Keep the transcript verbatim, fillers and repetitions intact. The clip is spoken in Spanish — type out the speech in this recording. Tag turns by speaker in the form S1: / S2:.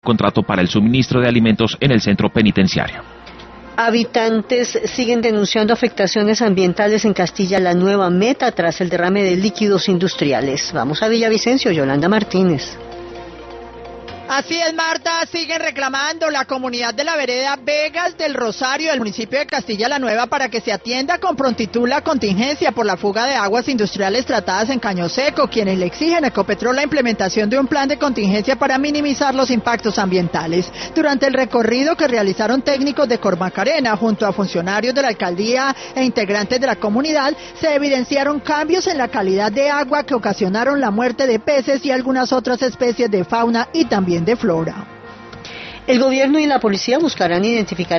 S1: contrato para el suministro de alimentos en el centro penitenciario.
S2: Habitantes siguen denunciando afectaciones ambientales en Castilla la Nueva Meta tras el derrame de líquidos industriales. Vamos a Villavicencio, Yolanda Martínez.
S3: Así es, Marta, siguen reclamando la comunidad de la vereda Vegas del Rosario del municipio de Castilla la Nueva para que se atienda con prontitud la contingencia por la fuga de aguas industriales tratadas en Caño Seco, quienes le exigen a Ecopetrol la implementación de un plan de contingencia para minimizar los impactos ambientales. Durante el recorrido que realizaron técnicos de Cormacarena junto a funcionarios de la alcaldía e integrantes de la comunidad, se evidenciaron cambios en la calidad de agua que ocasionaron la muerte de peces y algunas otras especies de fauna y también de flora.
S2: El gobierno y la policía buscarán identificar